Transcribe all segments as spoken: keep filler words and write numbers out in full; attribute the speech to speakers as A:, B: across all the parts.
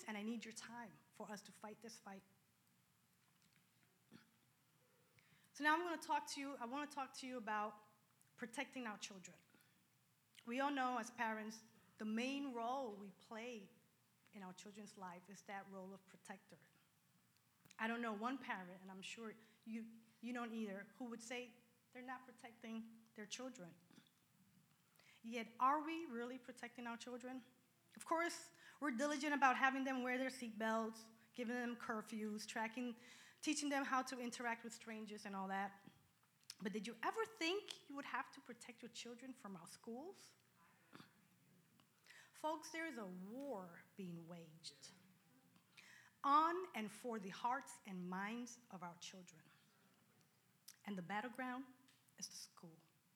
A: and I need your time for us to fight this fight. So now I'm going to talk to you, I want to talk to you about protecting our children. We all know as parents, the main role we play in our children's life is that role of protector. I don't know one parent, and I'm sure you, you don't either, who would say they're not protecting their children. Yet, are we really protecting our children? Of course, we're diligent about having them wear their seatbelts, giving them curfews, tracking, teaching them how to interact with strangers and all that. But did you ever think you would have to protect your children from our schools? Folks, there is a war being waged on and for the hearts and minds of our children. And the battleground is the school.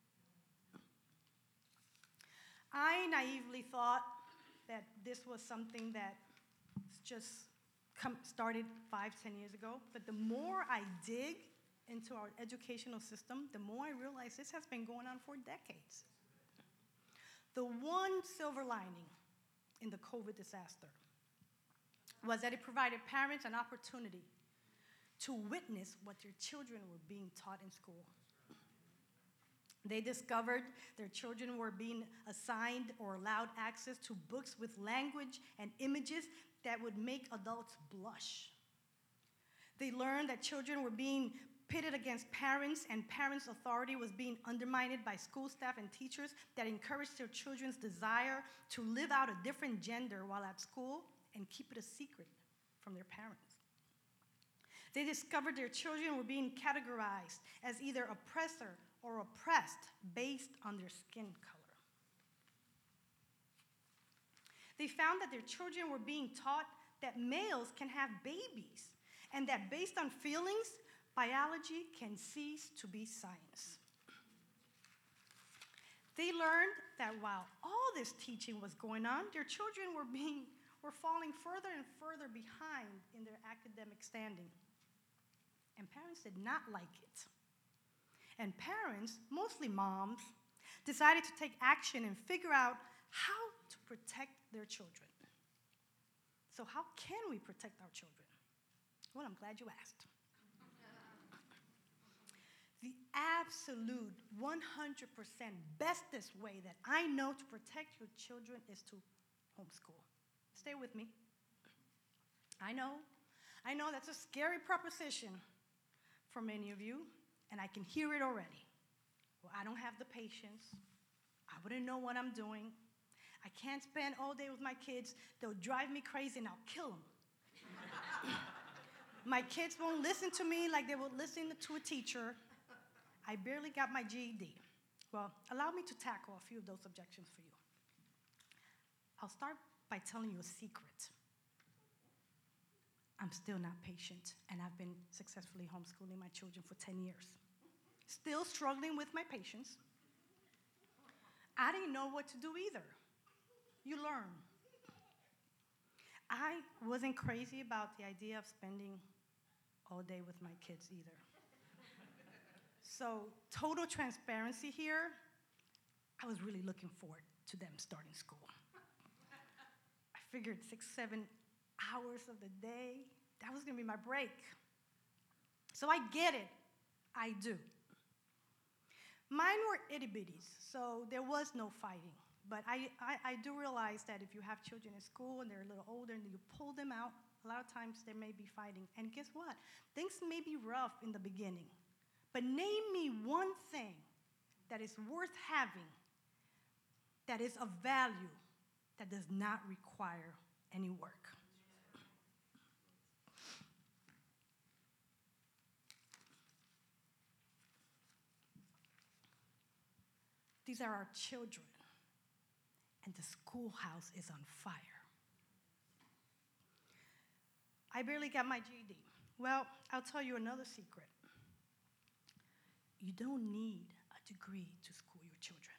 A: I naively thought that this was something that just come, started five, ten years ago. But the more I dig into our educational system, the more I realize this has been going on for decades. The one silver lining in the COVID disaster was that it provided parents an opportunity to witness what their children were being taught in school. They discovered their children were being assigned or allowed access to books with language and images that would make adults blush. They learned that children were being pitted against parents, and parents' authority was being undermined by school staff and teachers that encouraged their children's desire to live out a different gender while at school and keep it a secret from their parents. They discovered their children were being categorized as either oppressor or oppressed based on their skin color. They found that their children were being taught that males can have babies and that based on feelings, biology can cease to be science. They learned that while all this teaching was going on, their children were being were falling further and further behind in their academic standing. And parents did not like it. And parents, mostly moms, decided to take action and figure out how to protect their children. So how can we protect our children? Well, I'm glad you asked. The absolute one hundred percent bestest way that I know to protect your children is to homeschool. Stay with me. I know, I know that's a scary proposition for many of you, and I can hear it already. Well, I don't have the patience. I wouldn't know what I'm doing. I can't spend all day with my kids. They'll drive me crazy, and I'll kill them. My kids won't listen to me like they would listen to a teacher. I barely got my G E D. Well, allow me to tackle a few of those objections for you. I'll start by telling you a secret. I'm still not patient, and I've been successfully homeschooling my children for ten years. Still struggling with my patience. I didn't know what to do either. You learn. I wasn't crazy about the idea of spending all day with my kids either. So, total transparency here, I was really looking forward to them starting school. I figured six, seven hours of the day, that was going to be my break. So I get it. I do. Mine were itty-bitties, so there was no fighting. But I, I, I do realize that if you have children in school and they're a little older and you pull them out, a lot of times there may be fighting. And guess what? Things may be rough in the beginning. But name me one thing that is worth having, that is of value, that does not require any work. These are our children, and the schoolhouse is on fire. I barely got my G E D. Well, I'll tell you another secret. You don't need a degree to school your children.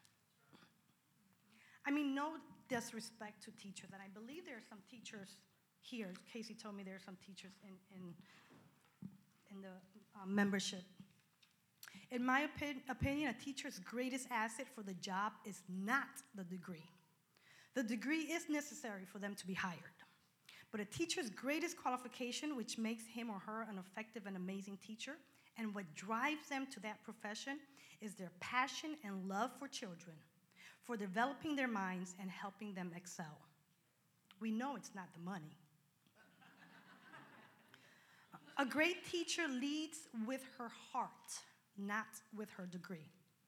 A: I mean, no disrespect to teachers, and I believe there are some teachers here. Casey told me there are some teachers in, in, in the uh, membership. In my opin- opinion, a teacher's greatest asset for the job is not the degree. The degree is necessary for them to be hired. But a teacher's greatest qualification, which makes him or her an effective and amazing teacher, and what drives them to that profession, is their passion and love for children, for developing their minds and helping them excel. We know it's not the money. A great teacher leads with her heart, not with her degree.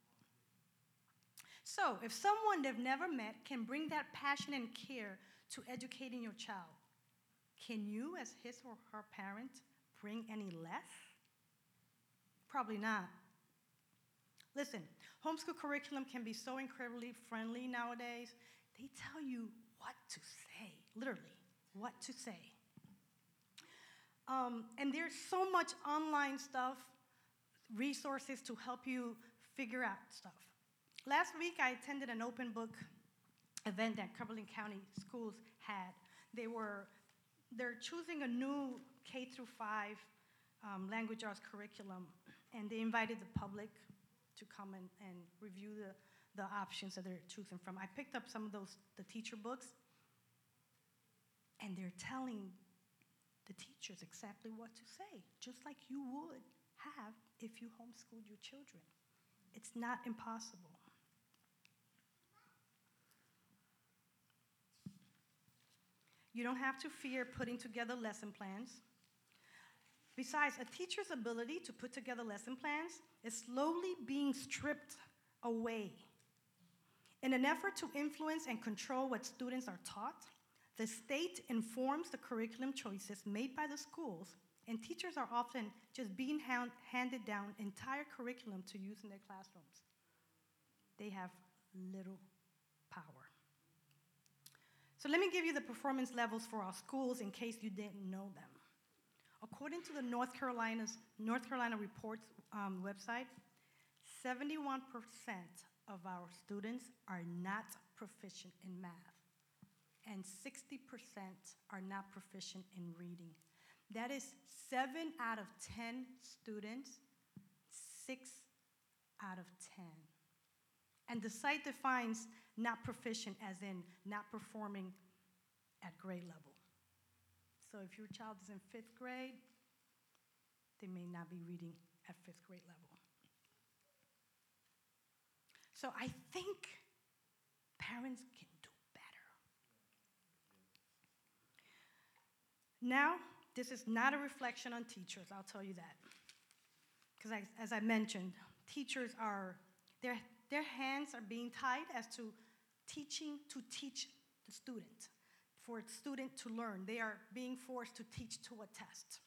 A: So, if someone they've never met can bring that passion and care to educating your child, can you, as his or her parent, bring any less? Probably not. Listen, homeschool curriculum can be so incredibly friendly nowadays. They tell you what to say, literally, what to say. Um, and there's so much online stuff, resources to help you figure out stuff. Last week, I attended an open book event that Cumberland County Schools had. They were, they're choosing a new K through five um, language arts curriculum, and they invited the public to come and, and review the, the options that they're choosing from. I picked up some of those, the teacher books, and they're telling the teachers exactly what to say, just like you would have if you homeschooled your children. It's not impossible. You don't have to fear putting together lesson plans. Besides, a teacher's ability to put together lesson plans is slowly being stripped away. In an effort to influence and control what students are taught, the state informs the curriculum choices made by the schools, and teachers are often just being hand, handed down entire curriculum to use in their classrooms. They have little power. So let me give you the performance levels for our schools in case you didn't know them. According to the North Carolina's North Carolina Reports um, website, seventy-one percent of our students are not proficient in math, and sixty percent are not proficient in reading. That is seven out of ten students, six out of ten. And the site defines not proficient as in not performing at grade level. So if your child is in fifth grade, they may not be reading at fifth grade level. So I think parents can do better. Now, this is not a reflection on teachers, I'll tell you that. Because as I mentioned, teachers are, their, their hands are being tied as to teaching to teach the student. For a student to learn, they are being forced to teach to a test.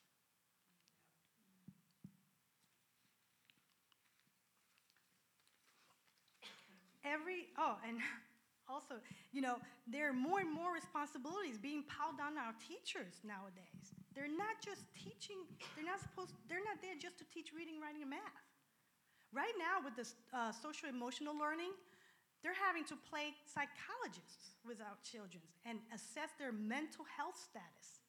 A: Every, oh, and also, you know, there are more and more responsibilities being piled on our teachers nowadays. They're not just teaching, they're not supposed, they're not there just to teach reading, writing, and math. Right now with this uh, social emotional learning, they're having to play psychologists with our children and assess their mental health status.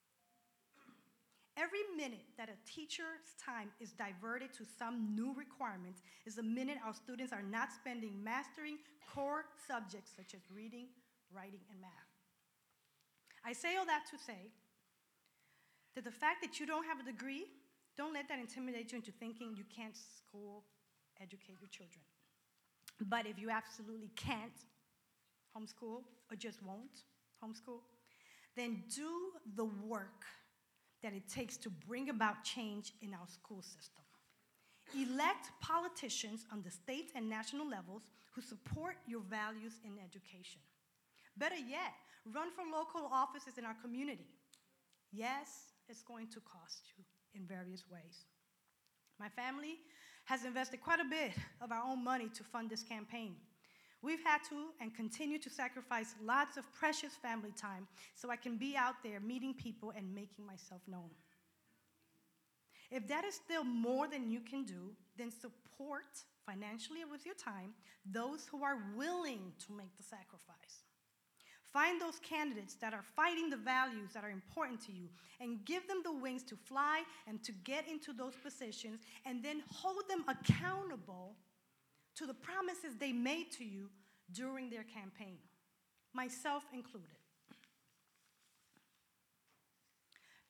A: Every minute that a teacher's time is diverted to some new requirement is a minute our students are not spending mastering core subjects such as reading, writing, and math. I say all that to say that the fact that you don't have a degree, don't let that intimidate you into thinking you can't school, educate your children. But if you absolutely can't homeschool or just won't homeschool, then do the work that it takes to bring about change in our school system. Elect politicians on the state and national levels who support your values in education. Better yet, run for local offices in our community. Yes, it's going to cost you in various ways. My family has invested quite a bit of our own money to fund this campaign. We've had to and continue to sacrifice lots of precious family time so I can be out there meeting people and making myself known. If that is still more than you can do, then support financially and with your time those who are willing to make the sacrifice. Find those candidates that are fighting the values that are important to you and give them the wings to fly and to get into those positions, and then hold them accountable to the promises they made to you during their campaign, myself included.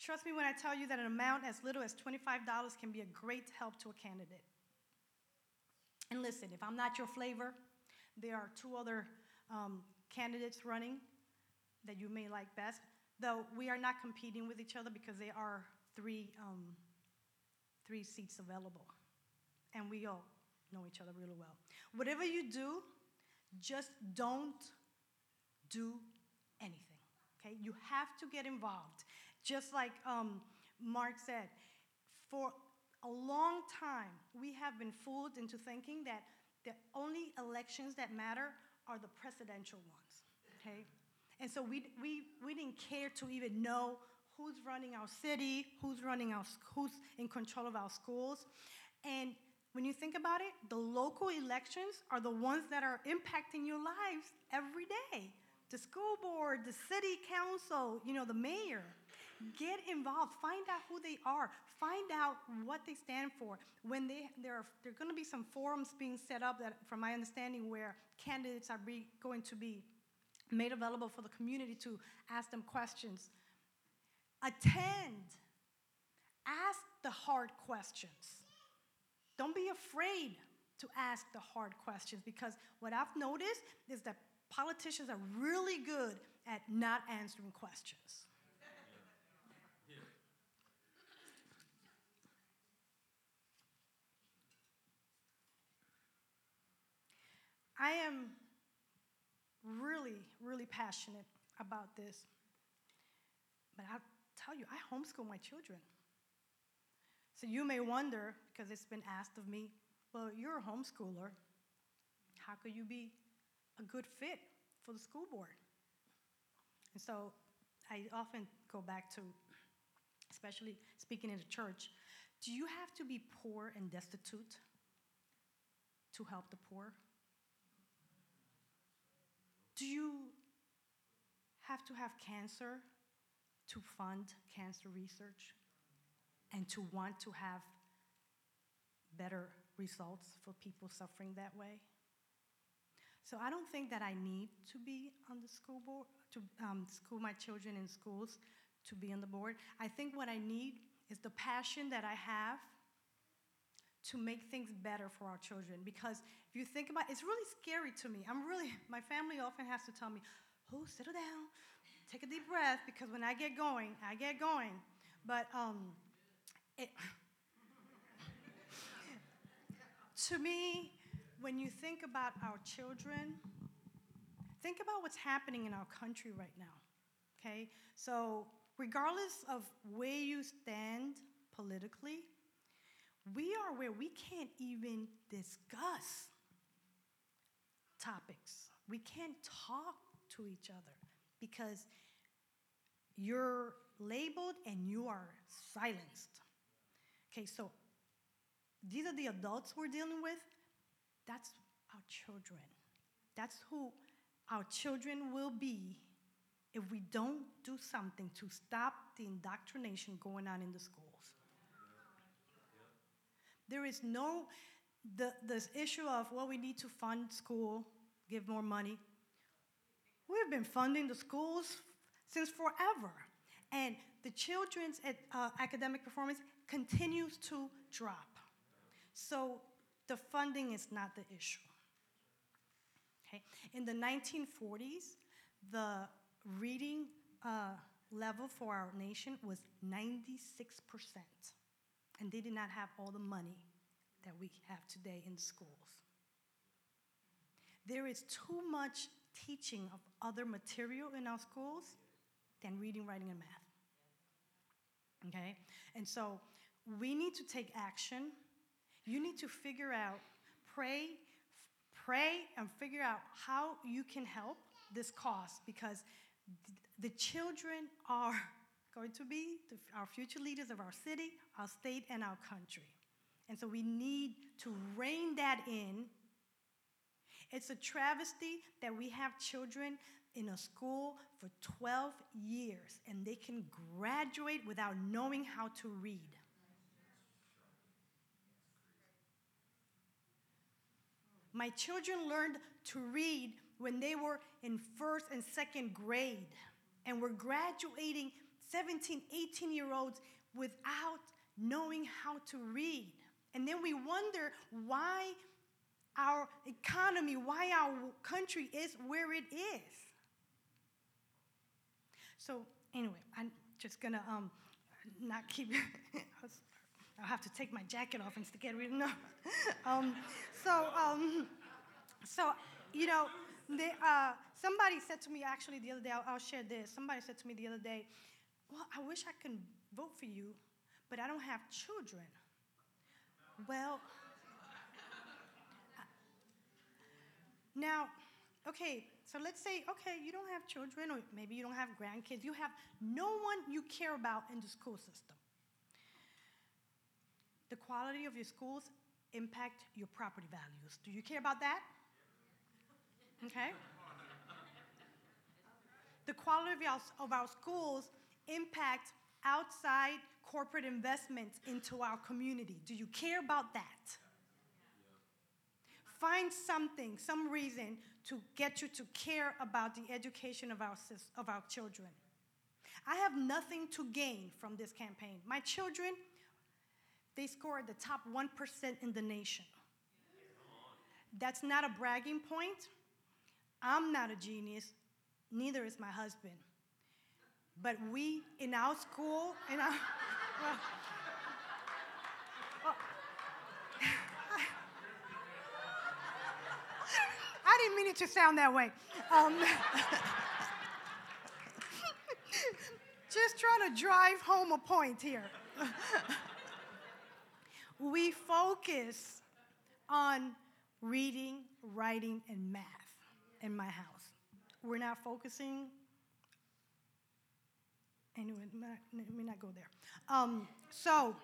A: Trust me when I tell you that an amount as little as twenty-five dollars can be a great help to a candidate. And listen, if I'm not your flavor, there are two other um, candidates running that you may like best, though we are not competing with each other because there are three, um, three seats available. And we all know each other really well. Whatever you do, just don't do anything, okay? You have to get involved. Just like um, Mark said, for a long time, we have been fooled into thinking that the only elections that matter are the presidential ones, okay? And so we, we, we didn't care to even know who's running our city, who's running our, who's in control of our schools. And when you think about it, the local elections are the ones that are impacting your lives every day. The school board, the city council, you know, the mayor. Get involved. Find out who they are. Find out what they stand for. When they there are there are going to be some forums being set up that, from my understanding, where candidates are be, going to be made available for the community to ask them questions. Attend. Ask the hard questions. Don't be afraid to ask the hard questions, because what I've noticed is that politicians are really good at not answering questions. I am really, really passionate about this. But I'll tell you, I homeschool my children. So you may wonder, because it's been asked of me, well, you're a homeschooler. How could you be a good fit for the school board? And so I often go back to, especially speaking in the church, do you have to be poor and destitute to help the poor? Do you have to have cancer to fund cancer research and to want to have better results for people suffering that way? So I don't think that I need to be on the school board, to um, school my children in schools to be on the board. I think what I need is the passion that I have to make things better for our children. Because if you think about it, it's really scary to me. I'm really, my family often has to tell me, oh, settle down, take a deep breath, because when I get going, I get going. But um, it, to me, when you think about our children, think about what's happening in our country right now, okay? So regardless of where you stand politically, we are where we can't even discuss topics. We can't talk to each other because you're labeled and you are silenced. Okay, so these are the adults we're dealing with. That's our children. That's who our children will be if we don't do something to stop the indoctrination going on in the schools. There is no, the, this issue of, well, we need to fund school, give more money. We've been funding the schools since forever. And the children's uh, academic performance continues to drop. So the funding is not the issue. Okay? In the nineteen forties, the reading uh, level for our nation was ninety-six percent. And they did not have all the money that we have today in schools. There is too much teaching of other material in our schools than reading, writing, and math. Okay? And so we need to take action. You need to figure out, pray, pray and figure out how you can help this cause, because the children are going to be the, our future leaders of our city, our state, and our country. And so we need to rein that in. It's a travesty that we have children in a school for twelve years and they can graduate without knowing how to read. My children learned to read when they were in first and second grade, and were graduating seventeen, eighteen-year-olds without knowing how to read. And then we wonder why our economy, why our country is where it is. So anyway, I'm just gonna um, not keep, I'll have to take my jacket off and get rid of it. um, so, um, so, you know, they, uh, somebody said to me actually the other day, I'll, I'll share this. Somebody said to me the other day, well, I wish I could vote for you, but I don't have children. Well, now, okay, so let's say, okay, you don't have children, or maybe you don't have grandkids. You have no one you care about in the school system. The quality of your schools impact your property values. Do you care about that? Okay. The quality of our, of our schools impact outside corporate investments into our community. Do you care about that? Find something, some reason to get you to care about the education of our, of our children. I have nothing to gain from this campaign. My children, they scored the top one percent in the nation. That's not a bragging point. I'm not a genius, neither is my husband. But we, in our school, in our, well, well, I didn't mean it to sound that way. Um, just trying to drive home a point here. We focus on reading, writing, and math in my house. We're not focusing. Anyway, not, let me not go there. Um, so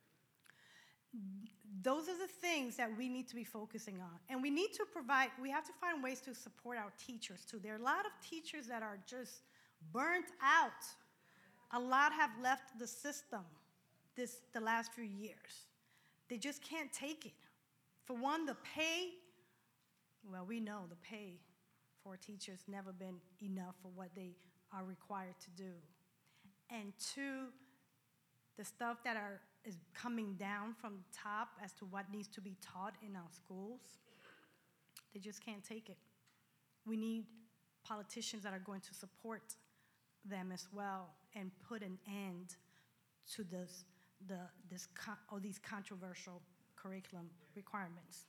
A: those are the things that we need to be focusing on. And we need to provide, we have to find ways to support our teachers too. There are a lot of teachers that are just burnt out. A lot have left the system this the last few years. They just can't take it. For one, the pay, well, we know the pay for teachers never been enough for what they are required to do. And two, the stuff that are is coming down from the top as to what needs to be taught in our schools, they just can't take it. We need politicians that are going to support them as well and put an end to this, the, this con- all these controversial curriculum requirements.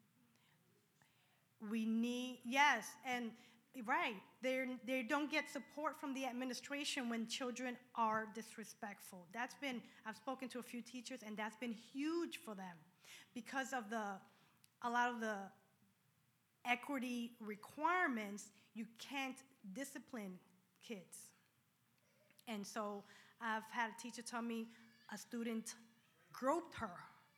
A: We need, yes, and right, they they don't get support from the administration when children are disrespectful. That's been, I've spoken to a few teachers, and that's been huge for them because of the, a lot of the equity requirements, you can't discipline kids. And so I've had a teacher tell me a student groped her,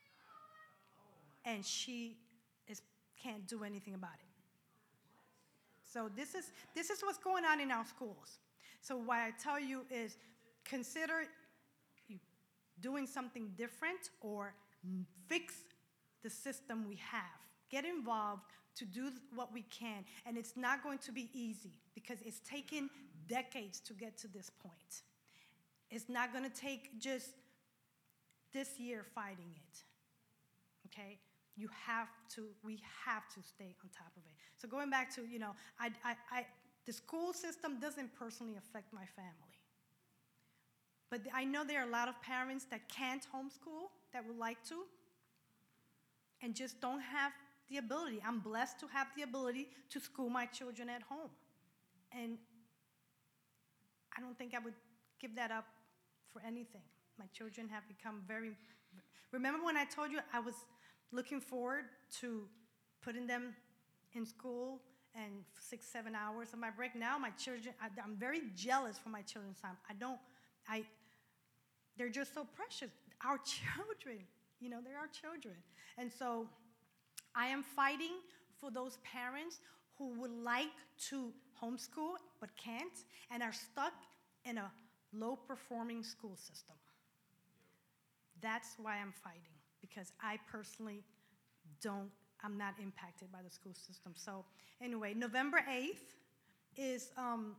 A: and she is, can't do anything about it. So this is, this is what's going on in our schools. So what I tell you is consider doing something different or fix the system we have. Get involved to do what we can. And it's not going to be easy because it's taken decades to get to this point. It's not going to take just this year fighting it, okay? You have to, we have to stay on top of it. So going back to, you know, I, I, I, the school system doesn't personally affect my family. But I know there are a lot of parents that can't homeschool, that would like to, and just don't have the ability. I'm blessed to have the ability to school my children at home. And I don't think I would give that up for anything. My children have become very, remember when I told you I was looking forward to putting them in school and six, seven hours of my break. Now my children, I, I'm very jealous for my children's time. I don't, I, they're just so precious. Our children, you know, they're our children. And so I am fighting for those parents who would like to homeschool but can't and are stuck in a low-performing school system. That's why I'm fighting, because I personally don't, I'm not impacted by the school system. So anyway, November eighth is um,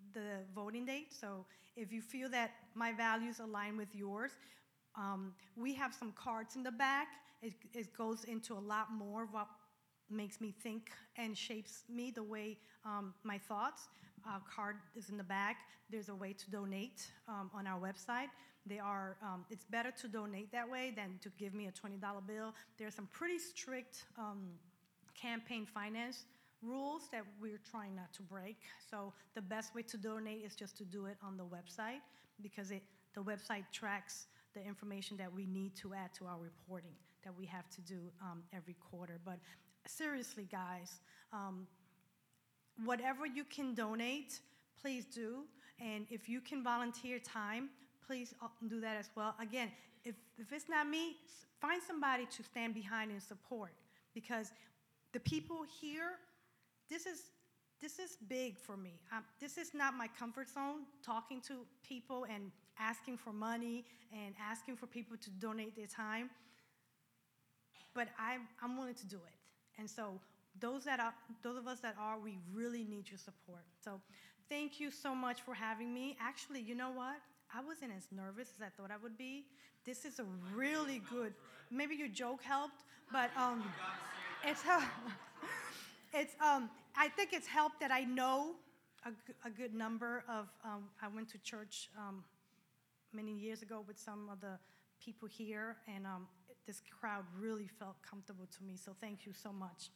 A: the voting date. So if you feel that my values align with yours, um, we have some cards in the back. It, it goes into a lot more of what makes me think and shapes me the way um, my thoughts. Our card is in the back. There's a way to donate um, on our website. They are, um, it's better to donate that way than to give me a twenty dollar bill. There are some pretty strict um, campaign finance rules that we're trying not to break. So the best way to donate is just to do it on the website, because it, the website tracks the information that we need to add to our reporting that we have to do um, every quarter. But seriously, guys, um, whatever you can donate, please do. And if you can volunteer time, please do that as well. Again, if, if it's not me, find somebody to stand behind and support, because the people here, this is, this is big for me. Um, this is not my comfort zone, talking to people and asking for money and asking for people to donate their time. But I, I'm willing to do it. And so those, that are, those of us that are, we really need your support. So thank you so much for having me. Actually, you know what? I wasn't as nervous as I thought I would be. This is a really good, maybe your joke helped, but um, it's, uh, it's um, I think it's helped that I know a, a good number of, um, I went to church um, many years ago with some of the people here, and um, this crowd really felt comfortable to me, so thank you so much.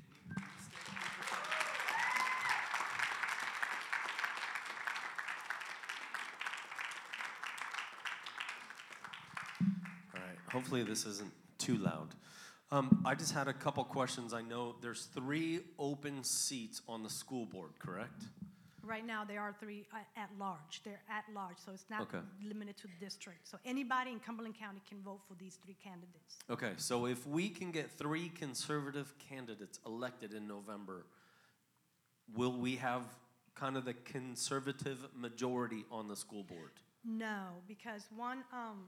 B: All right, hopefully this isn't too loud. Um, I just had a couple questions. I know there's three open seats on the school board, correct?
A: Right now, there are three uh, at large. They're at large, so it's not
B: Okay.
A: limited to the district. So anybody in Cumberland County can vote for these three candidates.
B: Okay, so if we can get three conservative candidates elected in November, will we have kind of the conservative majority on the school board?
A: No, because one, um,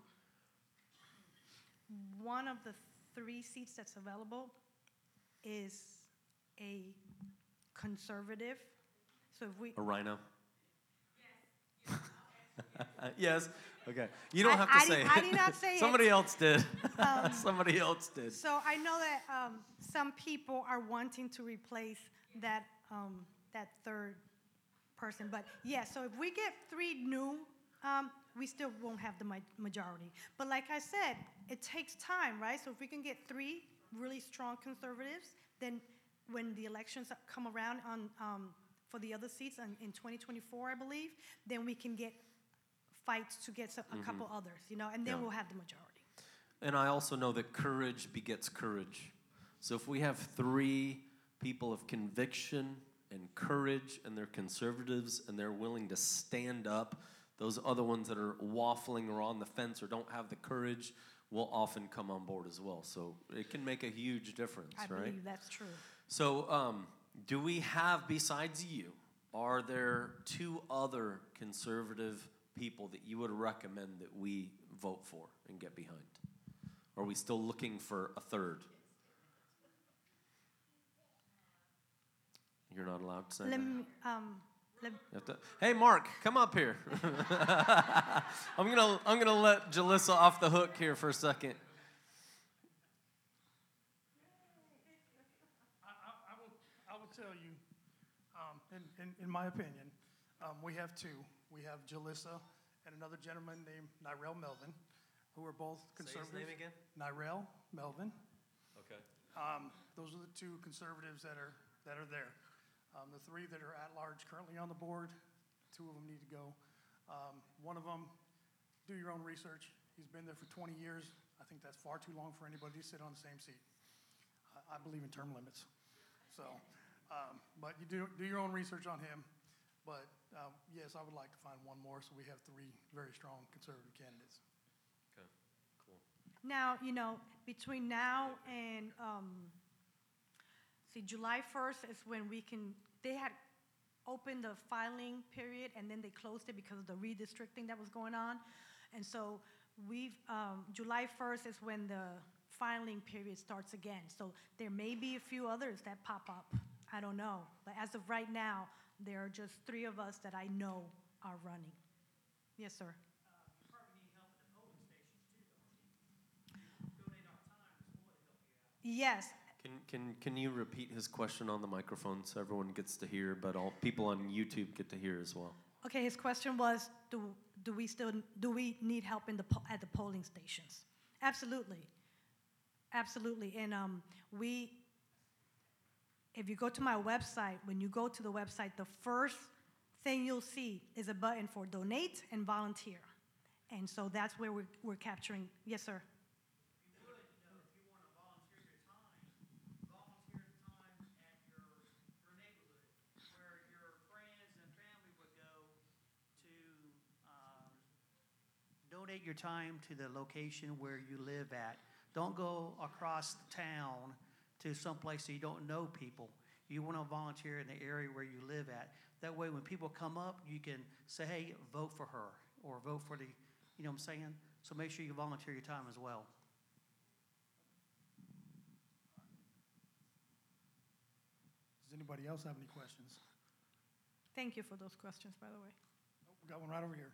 A: one of the three seats that's available is a conservative. So if we,
B: A rhino? Yes. Yes. Okay. You don't
A: I-
B: have to
A: I
B: say
A: did-
B: it.
A: I did not say it.
B: Somebody else did.
A: Um,
B: Somebody else did.
A: So I know that um, some people are wanting to replace that, um, that third person. But yeah, so if we get three new, um, we still won't have the ma- majority. But like I said, it takes time, right? So if we can get three really strong conservatives, then when the elections come around on, um, for the other seats in, in twenty twenty-four, I believe, then we can get fights to get some, a
B: Mhm.
A: couple others, you know, and then
B: Yeah.
A: we'll have the majority.
B: And I also know that courage begets courage. So if we have three people of conviction and courage, and they're conservatives, and they're willing to stand up, those other ones that are waffling or on the fence or don't have the courage will often come on board as well. So it can make a huge difference,
A: I
B: right?
A: believe that's true.
B: So um, do we have, besides you, are there two other conservative people that you would recommend that we vote for and get behind? Or are we still looking for a third? You're not allowed to say
A: Let
B: that?
A: me, um, let,
B: You have to- hey, Mark, come up here. I'm gonna I'm gonna let Jalissa off the hook here for a second.
C: I, I, I will, I will tell you, um, in, in, in my opinion, um, we have two. We have Jalissa and another gentleman named Nyrell Melvin, who are both conservatives.
B: again?
C: Nyrell Melvin.
B: Okay.
C: Um, those are the two conservatives that are, that are there. Um, the three that are at large currently on the board, two of them need to go. Um, one of them, do your own research. He's been there for twenty years. I think that's far too long for anybody to sit on the same seat. I, I believe in term limits. So, um, but you do, do your own research on him. But um, yes, I would like to find one more so we have three very strong conservative candidates.
B: Okay. Cool.
A: now, you know, between now and, um, see, July first is when we can, they had opened the filing period and then they closed it because of the redistricting that was going on. And so we've, um, July first is when the filing period starts again. So there may be a few others that pop up. I don't know. But as of right now, There are just three of us that I know are running. Yes, sir. Yes.
B: Can, can, can you repeat his question on the microphone so everyone gets to hear, but all people on YouTube get to hear as well?
A: Okay, his question was, do, do we still, do we need help in the, po- at the polling stations? Absolutely. Absolutely. And um, we, if you go to my website, when you go to the website, the first thing you'll see is a button for donate and volunteer. And so that's where we're, we're capturing. Yes, sir.
D: Donate your time to the location where you live at. Don't go across town to someplace that you don't know people. You want to volunteer in the area where you live at. That way when people come up, you can say, hey, vote for her or vote for the, you know what I'm saying? So make sure you volunteer your time as well.
C: Does anybody else have any questions?
A: Thank you for those questions, by the way.
C: Oh, we got one right over here.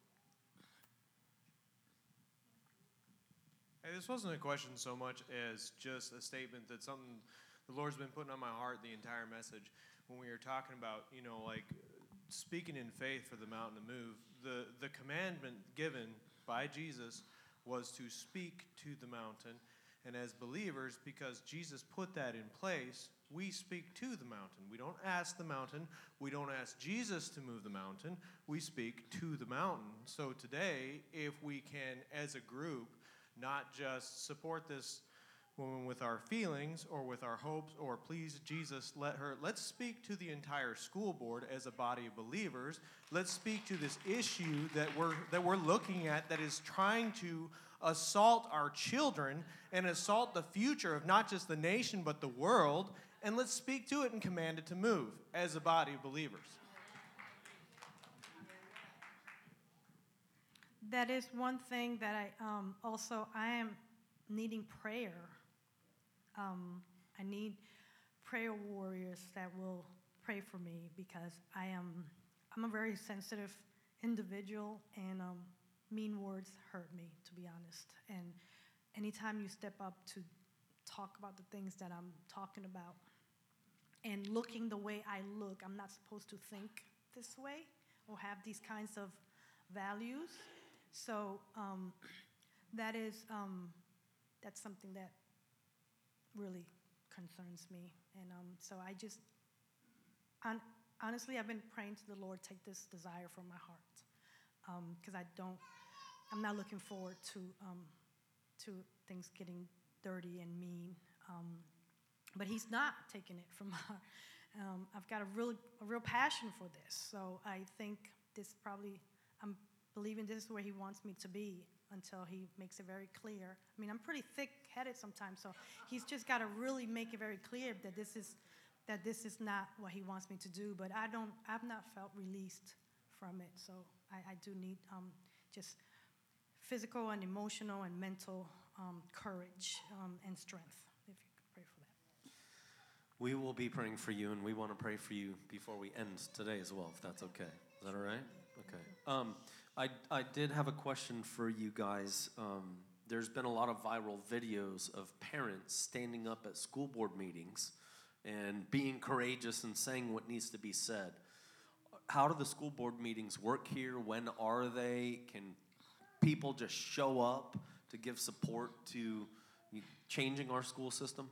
E: Hey, this wasn't a question so much as just a statement that something the Lord's been putting on my heart the entire message. When we were talking about, you know, like speaking in faith for the mountain to move, the, the commandment given by Jesus was to speak to the mountain. And as believers, because Jesus put that in place, we speak to the mountain. We don't ask the mountain. We don't ask Jesus to move the mountain. We speak to the mountain. So today, if we can, as a group, not just support this woman with our feelings or with our hopes or please Jesus let her, let's speak to the entire school board as a body of believers. Let's speak to this issue that we're that we're looking at that is trying to assault our children and assault the future of not just the nation but the world, and let's speak to it and command it to move as a body of believers.
A: That is one thing that I um, also, I am needing prayer. Um, I need prayer warriors that will pray for me because I am, I'm a very sensitive individual and um, mean words hurt me, to be honest. And anytime you step up to talk about the things that I'm talking about and looking the way I look, I'm not supposed to think this way or have these kinds of values. So um, that is, um, that's something that really concerns me. And um, so I just, on, honestly, I've been praying to the Lord, take this desire from my heart. Because um, I don't, I'm not looking forward to, um, to things getting dirty and mean. Um, but he's not taking it from my heart. Um, I've got a real, a real passion for this. So I think this probably, I'm believing this is where he wants me to be until he makes it very clear. I mean, I'm pretty thick-headed sometimes, so he's just got to really make it very clear that this is that this is not what he wants me to do. But I don't, I've not felt released from it, so I, I do need um, just physical and emotional and mental um, courage um, and strength. If you could pray for that.
B: We will be praying for you, and we want to pray for you before we end today as well, if that's okay. Is that all right? Okay. Um, I, I did have a question for you guys. Um, there's been a lot of viral videos of parents standing up at school board meetings and being courageous and saying what needs to be said. How do the school board meetings work here? When are they? Can people just show up to give support to changing our school system?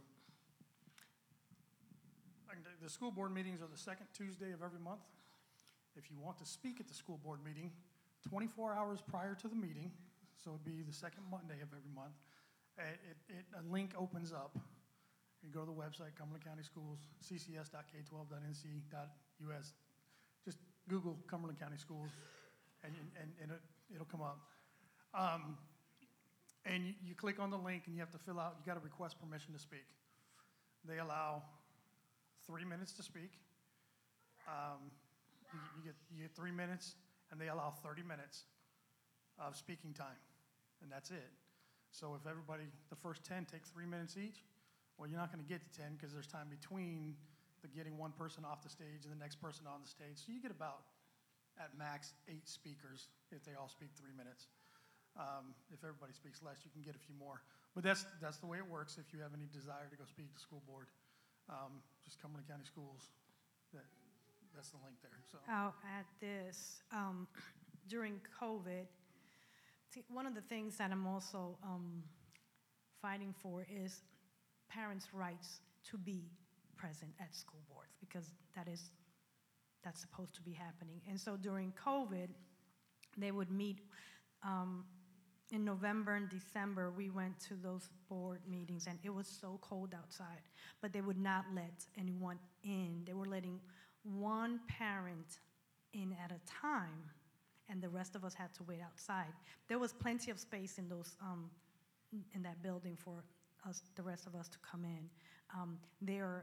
C: The school board meetings are the second Tuesday of every month. If you want to speak at the school board meeting, twenty-four hours prior to the meeting, so it'd be the second Monday of every month, it, it, a link opens up. You go to the website, Cumberland County Schools, c c s dot k twelve dot n c dot u s. Just Google Cumberland County Schools, and, and, and it, it'll come up. Um, and you, you click on the link, and you have to fill out, you got to request permission to speak. They allow three minutes to speak. Um, you, you, get, you get three minutes, and they allow thirty minutes of speaking time, and that's it. So if everybody, the first ten take three minutes each, well, you're not going to get to ten because there's time between the getting one person off the stage and the next person on the stage. So you get about, at max, eight speakers if they all speak three minutes. Um, if everybody speaks less, you can get a few more. But that's, that's the way it works. If you have any desire to go speak to school board, um, just Cumberland County Schools. That, that's the link there. So.
A: I'll add this. Um, during COVID, see, one of the things that I'm also um, fighting for is parents' rights to be present at school boards, because that is, that's supposed to be happening. And so during COVID, they would meet um, in November and December. We went to those board meetings, and it was so cold outside, but they would not let anyone in. They were letting one parent in at a time, and the rest of us had to wait outside. There was plenty of space in those um, in that building for us, the rest of us, to come in. Um, there are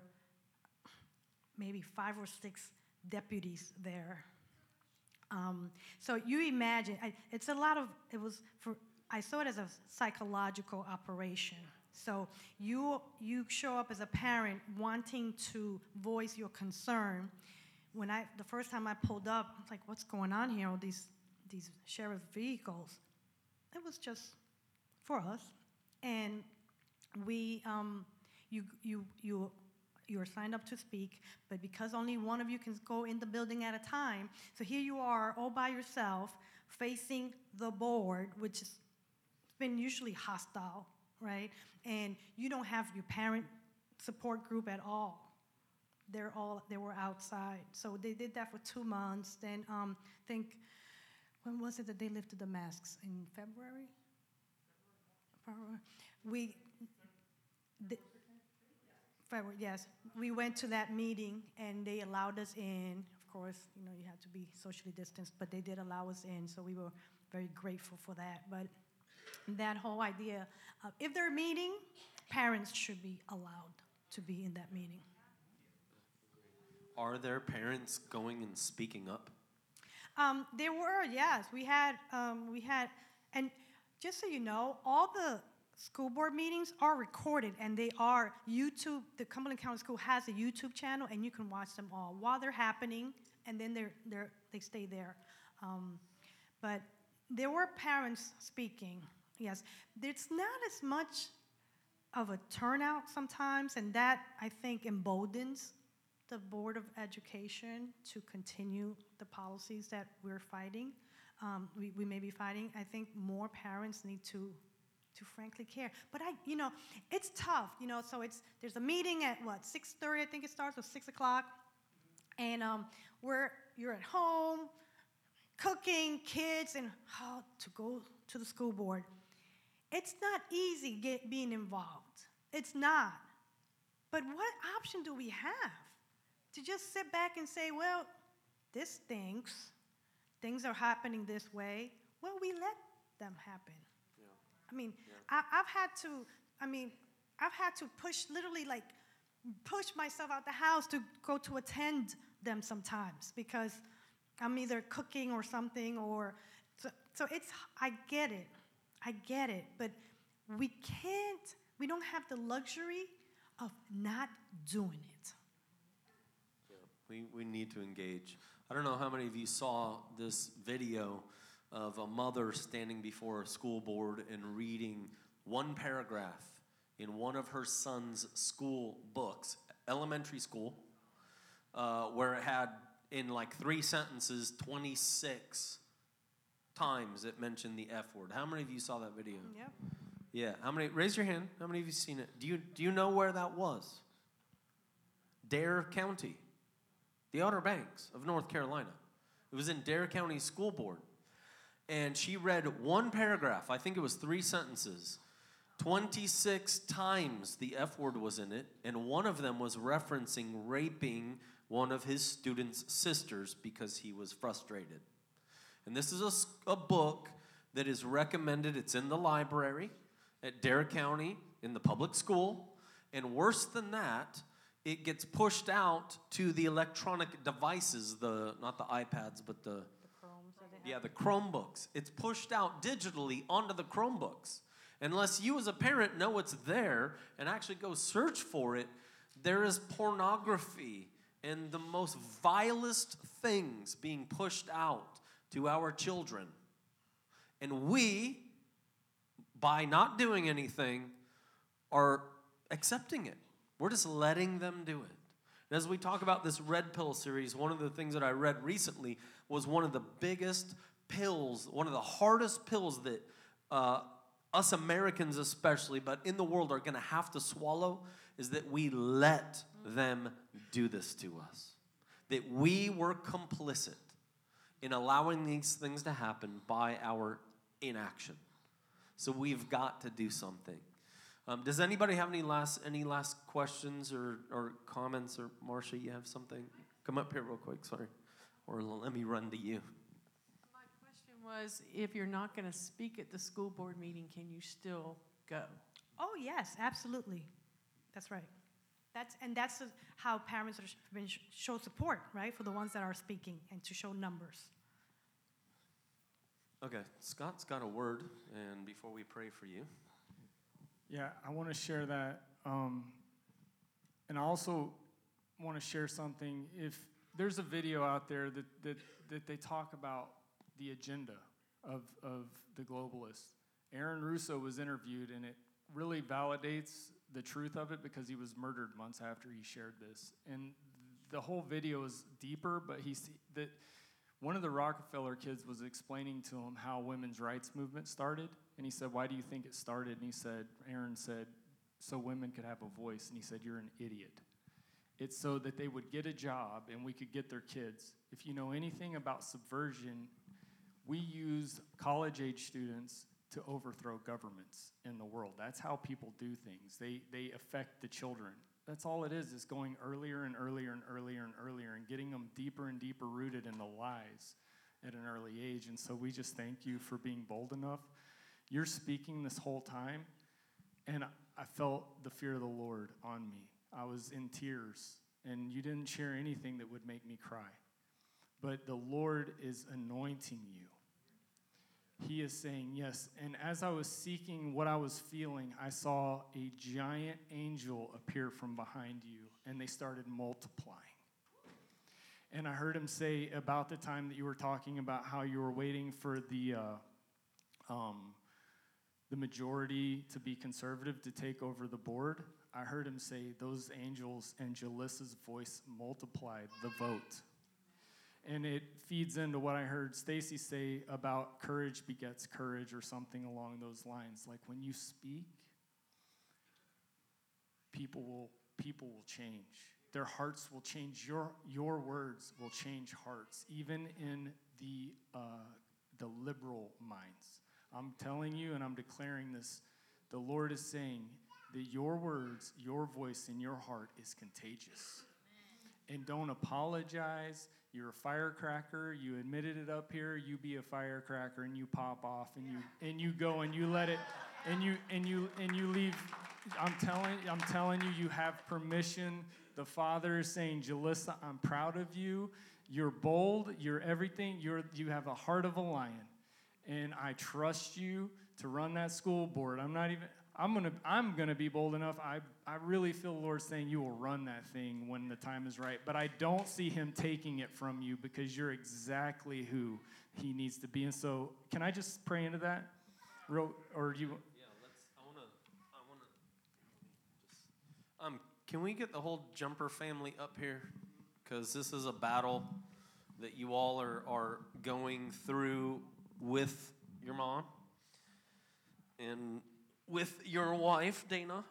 A: maybe five or six deputies there. Um, so you imagine, I, it's a lot of, it was for, I saw it as a psychological operation. So you, you show up as a parent wanting to voice your concern. When I, the first time I pulled up, I was like, what's going on here, all these, these sheriff vehicles? It was just for us. And we, um, you, you, you, you're signed up to speak, but because only one of you can go in the building at a time, so here you are all by yourself facing the board, which has been usually hostile, right? And you don't have your parent support group at all. They're all, they were outside. So they did that for two months. Then um, I think, when was it that they lifted the masks? In February? February. We, the, February, yes. We went to that meeting, and they allowed us in. Of course, you know, you had to be socially distanced, but they did allow us in, so we were very grateful for that. But that whole idea of, if they're meeting, parents should be allowed to be in that meeting.
B: Are there parents going and speaking up?
A: Um, there were, yes. We had, um, we had, and just so you know, all the school board meetings are recorded, and they are YouTube. The Cumberland County School has a YouTube channel, and you can watch them all while they're happening, and then they're, they're, they stay there. Um, but there were parents speaking, yes. It's not as much of a turnout sometimes, and that, I think, emboldens the Board of Education to continue the policies that we're fighting. Um, we, we may be fighting. I think more parents need to to frankly care. But I, you know, it's tough, you know, so it's, there's a meeting at what, six thirty, I think it starts, or six o'clock, and um, we're, you're at home, cooking, kids, and how to go to the school board. It's not easy get, being involved. It's not. But what option do we have? To just sit back and say, well, this stinks, things are happening this way, well, we let them happen. I mean, yeah. I, I've had to, I mean, I've had to push, literally like, push myself out the house to go to attend them sometimes, because I'm either cooking or something, or, so, so it's, I get it, I get it, but we can't, we don't have the luxury of not doing it.
B: Yeah, we, we need to engage. I don't know how many of you saw this video of a mother standing before a school board and reading one paragraph in one of her son's school books, elementary school, uh, where it had, in like three sentences, twenty-six times it mentioned the F word. How many of you saw that video?
A: Yep.
B: Yeah. How many? Raise your hand. How many of you seen it? Do you do you know where that was? Dare County, the Outer Banks of North Carolina. It was in Dare County School Board. And she read one paragraph, I think it was three sentences. twenty-six times the F word was in it, and one of them was referencing raping one of his students' sisters because he was frustrated. And this is a, a book that is recommended. It's in the library at Dare County in the public school. And worse than that, it gets pushed out to the electronic devices, the not the iPads, but the Yeah, the Chromebooks. It's pushed out digitally onto the Chromebooks. Unless you as a parent know it's there and actually go search for it, there is pornography and the most vilest things being pushed out to our children. And we, by not doing anything, are accepting it. We're just letting them do it. And as we talk about this red pill series, one of the things that I read recently was one of the biggest pills, one of the hardest pills that uh, us Americans especially, but in the world are going to have to swallow, is that we let them do this to us. That we were complicit in allowing these things to happen by our inaction. So we've got to do something. Um, does anybody have any last any last questions or, or comments? Or Marcia, you have something? Come up here real quick, sorry. Or let me run to you.
F: My question was, if you're not going to speak at the school board meeting, can you still go?
A: Oh, yes, absolutely. That's right. That's, and that's how parents are been sh- show support, right, for the ones that are speaking and to show numbers.
B: Okay, Scott's got a word, and before we pray for you.
G: Yeah, I want to share that. Um, and I also want to share something. If there's a video out there that, that, that they talk about the agenda of, of the globalists. Aaron Russo was interviewed, and it really validates the truth of it because he was murdered months after he shared this. And the whole video is deeper, but he's that one of the Rockefeller kids was explaining to him how women's rights movement started. And he said, why do you think it started? And he said, Aaron said, so women could have a voice. And he said, you're an idiot. It's so that they would get a job and we could get their kids. If you know anything about subversion, we use college-age students to overthrow governments in the world. That's how people do things. They they affect the children. That's all it is, is going earlier and earlier and earlier and earlier and getting them deeper and deeper rooted in the lies at an early age. And so we just thank you for being bold enough. You're speaking this whole time, and I felt the fear of the Lord on me. I was in tears, and you didn't share anything that would make me cry. But the Lord is anointing you. He is saying yes. And as I was seeking what I was feeling, I saw a giant angel appear from behind you, and they started multiplying. And I heard him say about the time that you were talking about how you were waiting for the uh, um, the majority to be conservative to take over the board. I heard him say those angels and Jalissa's voice multiplied the vote. And it feeds into what I heard Stacy say about courage begets courage or something along those lines. Like when you speak, people will people will change. Their hearts will change. Your your words will change hearts, even in the uh, the liberal minds. I'm telling you, and I'm declaring this. The Lord is saying that your words, your voice, and your heart is contagious. And don't apologize. You're a firecracker. You admitted it up here. You be a firecracker, and you pop off, and you and you go and you let it, and you and you and you leave. I'm telling I'm telling you, you have permission. The Father is saying, Jalissa, I'm proud of you. You're bold. You're everything. You're you have a heart of a lion, and I trust you to run that school board. I'm not even. I'm gonna I'm gonna be bold enough. I, I really feel the Lord saying you will run that thing when the time is right. But I don't see him taking it from you because you're exactly who he needs to be. And so can I just pray into that? Real, or you
B: Yeah, let's I wanna I wanna just um can we get the whole Jumper family up here? Because this is a battle that you all are, are going through with your mom. And with your wife, Dana.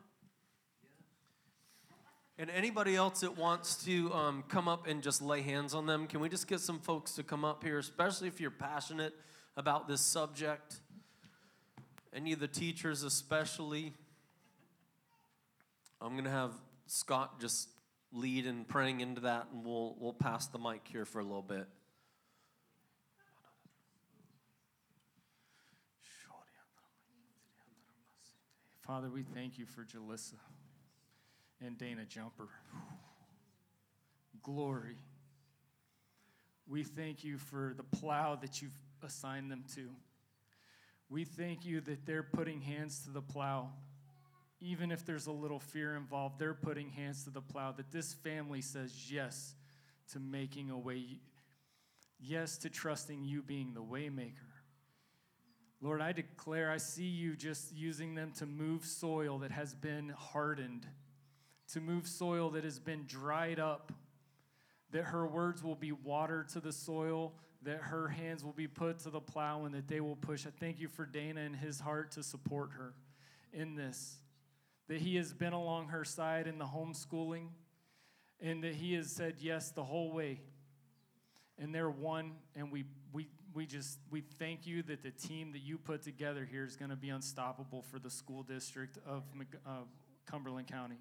B: And anybody else that wants to um, come up and just lay hands on them, can we just get some folks to come up here, especially if you're passionate about this subject? Any of the teachers especially. I'm going to have Scott just lead in praying into that, and we'll we'll pass the mic here for a little bit.
G: Father, we thank you for Jalissa and Dana Jumper. Glory. We thank you for the plow that you've assigned them to. We thank you that they're putting hands to the plow. Even if there's a little fear involved, they're putting hands to the plow, that this family says yes to making a way. Yes, to trusting you being the way maker. Lord, I declare I see you just using them to move soil that has been hardened, to move soil that has been dried up, that her words will be water to the soil, that her hands will be put to the plow, and that they will push. I thank you for Dana and his heart to support her in this, that he has been along her side in the homeschooling, and that he has said yes the whole way. And they're one, and we we we just we thank you that the team that you put together here is going to be unstoppable for the school district of uh, Cumberland County.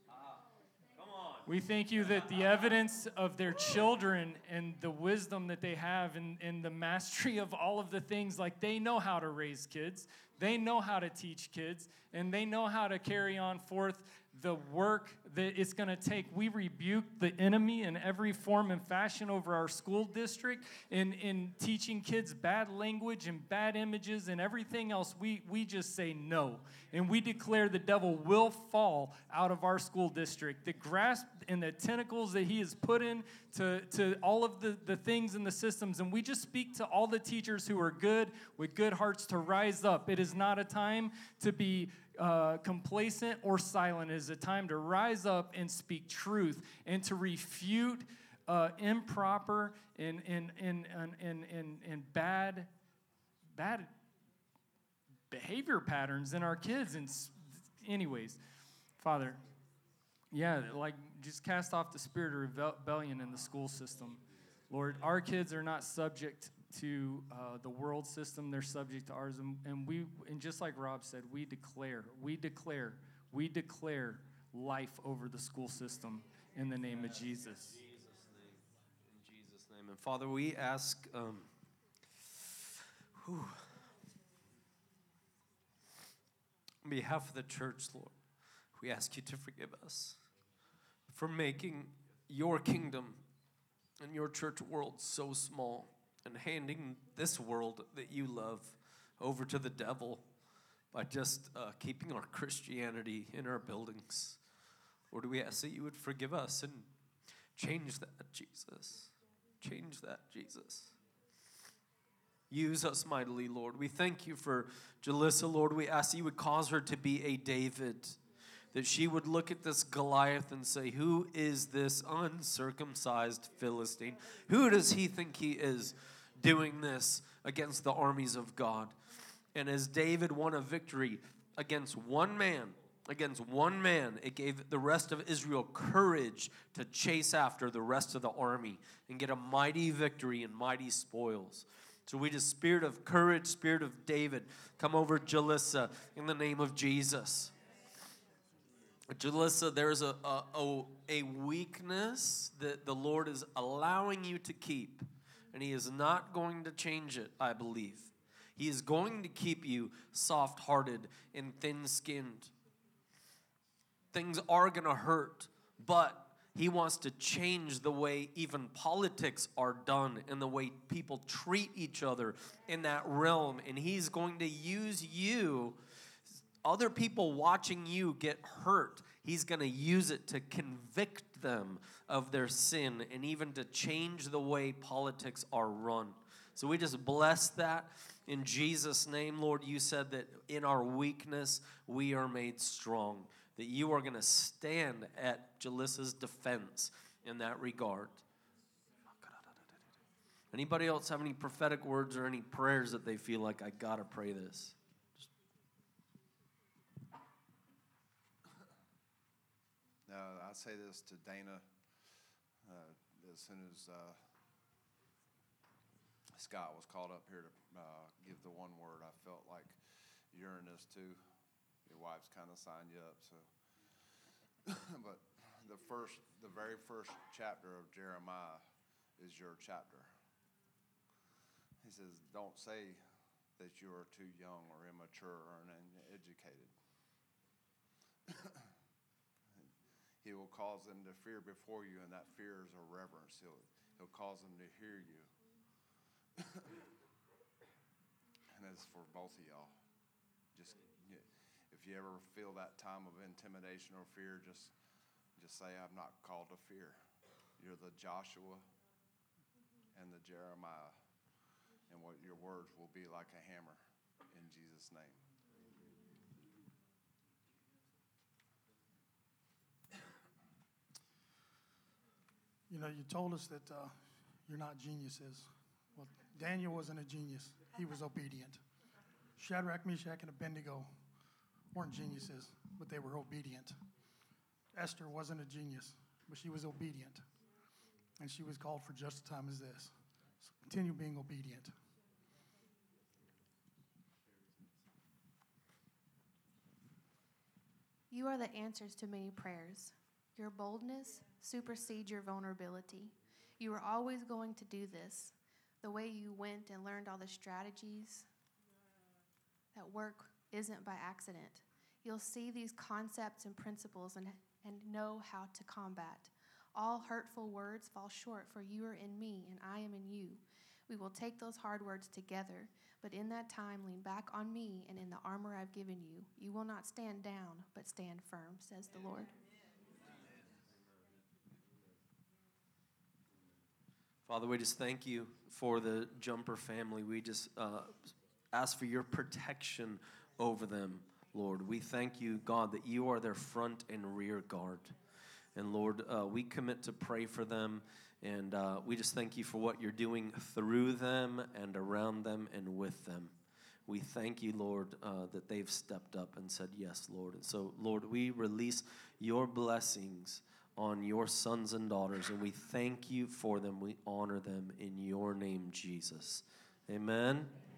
G: We thank you that the evidence of their children and the wisdom that they have and, and the mastery of all of the things, like they know how to raise kids, they know how to teach kids, and they know how to carry on forth the work that it's going to take. We rebuke the enemy in every form and fashion over our school district in, in teaching kids bad language and bad images and everything else. We, we just say no. And we declare the devil will fall out of our school district. The grasp and the tentacles that he has put in to, to all of the, the things and the systems. And we just speak to all the teachers who are good with good hearts to rise up. It is not a time to be Uh, complacent or silent. It is a time to rise up and speak truth and to refute uh, improper and, and, and, and, and, and, and bad, bad behavior patterns in our kids. And s- anyways, Father, yeah, like just cast off the spirit of rebellion in the school system. Lord, our kids are not subject to uh, the world system. They're subject to ours. And, and we, and just like Rob said, we declare, we declare, we declare life over the school system in the name of Jesus.
B: In Jesus' name. In Jesus' name. And Father, we ask, um, whew, on behalf of the church, Lord, we ask you to forgive us for making your kingdom and your church world so small, and handing this world that you love over to the devil by just uh, keeping our Christianity in our buildings. Lord, we ask that you would forgive us and change that, Jesus. Change that, Jesus. Use us mightily, Lord. We thank you for Jalissa, Lord. We ask that you would cause her to be a David, that she would look at this Goliath and say, who is this uncircumcised Philistine? Who does he think he is doing this against the armies of God? And as David won a victory against one man, against one man, it gave the rest of Israel courage to chase after the rest of the army and get a mighty victory and mighty spoils. So we just, spirit of courage, spirit of David, come over Jalissa in the name of Jesus. Jalissa, there's a, a, a, a weakness that the Lord is allowing you to keep, and he is not going to change it, I believe. He is going to keep you soft-hearted and thin-skinned. Things are going to hurt, but he wants to change the way even politics are done and the way people treat each other in that realm, and he's going to use you. Other people watching you get hurt, he's going to use it to convict them of their sin and even to change the way politics are run. So we just bless that in Jesus' name, Lord. You said that in our weakness we are made strong, that you are going to stand at Jalissa's defense in that regard. Anybody else have any prophetic words or any prayers that they feel like, I got to pray this?
H: Uh, I say this to Dana uh, as soon as uh, Scott was called up here to uh, give the one word. I felt like Uranus too. Your wife's kind of signed you up, so. But the first, the very first chapter of Jeremiah is your chapter. He says, "Don't say that you are too young or immature or uneducated." He will cause them to fear before you, and that fear is a reverence. He'll, he'll cause them to hear you. And as for both of y'all, just if you ever feel that time of intimidation or fear, just just say, "I'm not called to fear." You're the Joshua and the Jeremiah, and what your words will be like a hammer in Jesus' name.
C: You know, you told us that uh, you're not geniuses. Well, Daniel wasn't a genius. He was obedient. Shadrach, Meshach, and Abednego weren't geniuses, but they were obedient. Esther wasn't a genius, but she was obedient. And she was called for just a time as this. So continue being obedient.
I: You are the answers to many prayers. Your boldness supersedes your vulnerability. You are always going to do this. The way you went and learned all the strategies that work isn't by accident. You'll see these concepts and principles and, and know how to combat. All hurtful words fall short, for you are in me and I am in you. We will take those hard words together, but in that time lean back on me and in the armor I've given you. You will not stand down, but stand firm, says the Lord.
B: Father, we just thank you for the Jumper family. We just uh, ask for your protection over them, Lord. We thank you, God, that you are their front and rear guard. And Lord, uh, we commit to pray for them, and uh, we just thank you for what you're doing through them and around them and with them. We thank you, Lord, uh, that they've stepped up and said, yes, Lord. And so, Lord, we release your blessings on your sons and daughters, and we thank you for them. We honor them in your name, Jesus. Amen.